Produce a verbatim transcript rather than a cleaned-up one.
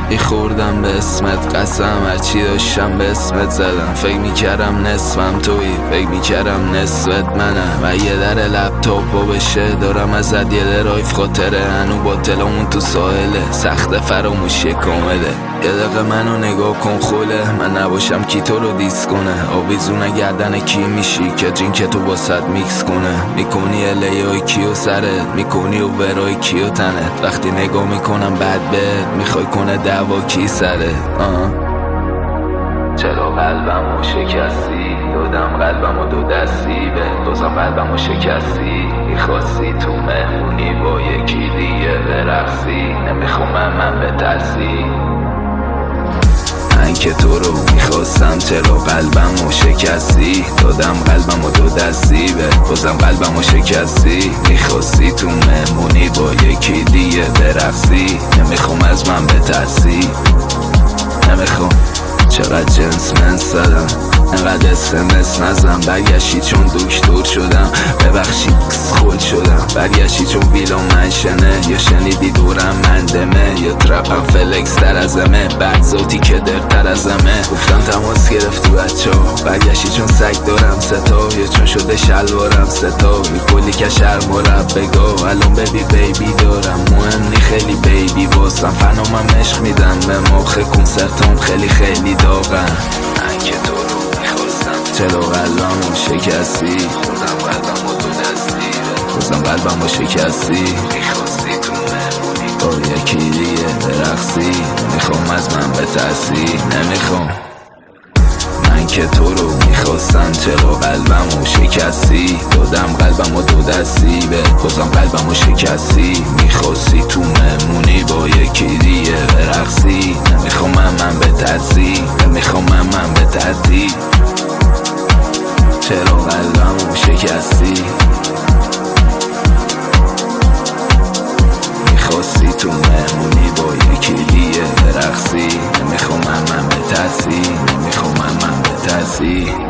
خوردم به اسمت قسم، هرچی داشتم به اسمت زدم. فکر میکردم نصفم تویی، فکر میکردم نصفت منم. و یه در لپتاپو بشه دارم ازت یه درایف خاطره. هنو با تلمون تو ساحله، سخت فراموشی کامله. یه دقیقه منو نگاه کن خوله، من نباشم کی تو رو دیس کنه. آویزونه گردن کی میشی که جین که تو واسط میکس کنه. میکنی الیای کیو سرت، میکنی و برای کیو تنت. وقتی نگاه میکنم بد بهت، میخوای کنه دعوا کی سره. آه. چرا قلبمو شکستی؟ دادم قلبمو دو دستی به بازم قلبمو شکستی. میخواستی تو مهمونی با یکی دیگه برقصی. نمیخوام من به ترسی، من که تو رو میخواستم. چرا قلبمو شکستی؟ دادم قلبمو دو دستی به بازم قلبمو شکستی. میخواستی تو مهمونی با یکی دیگه برقصی. نمیخوام از من بترسی، نمیخوام. چقدر جنس من زدم، انقدر اسمس نزم. برگشتی چون دکتر شدم، ببخشی خود شدم. برگشتی چون بیلا منشنه، یا شنیدی دورم مندمه. یا ترپم فلکس در ازمه، بعد ذاتی که درتر ازمه. گفتم تماس گرفتی بچه ها، برگشتی چون سگ دارم ستا. یا چون شده شلوارم ستا، می کلی که شرم و رب بگاه. الان ببی بیبی دارم، مهم نی خیلی بیبی واسم. فنامم عشق میدم به مخ کنسرتام، خیلی خیلی داغم. من که تو رو میخواستم. چرا قلبمو شکستی؟ خوردم قلبمو تو دستی، بازم قلبمو شکستی. میخواستی تو مهمونی با یکی دیگه برقصی. نمیخوام از من بترسی، نمیخوام. من که تو رو میخواستم. چرا قلبمو شکستی؟ دادم قلبمو دو دستی به بازم قلبمو شکستی. میخواستی تو مهمونی با یکی دیگه برقصی. نمیخوام من من بترسی، نمیخوام من من بترسی. چرا قلبمو شکستی؟ میخواستی تو مهمونی با یکی دیگه برقصی. نمیخوام من من بترسی، نمیخوام من من بترسی.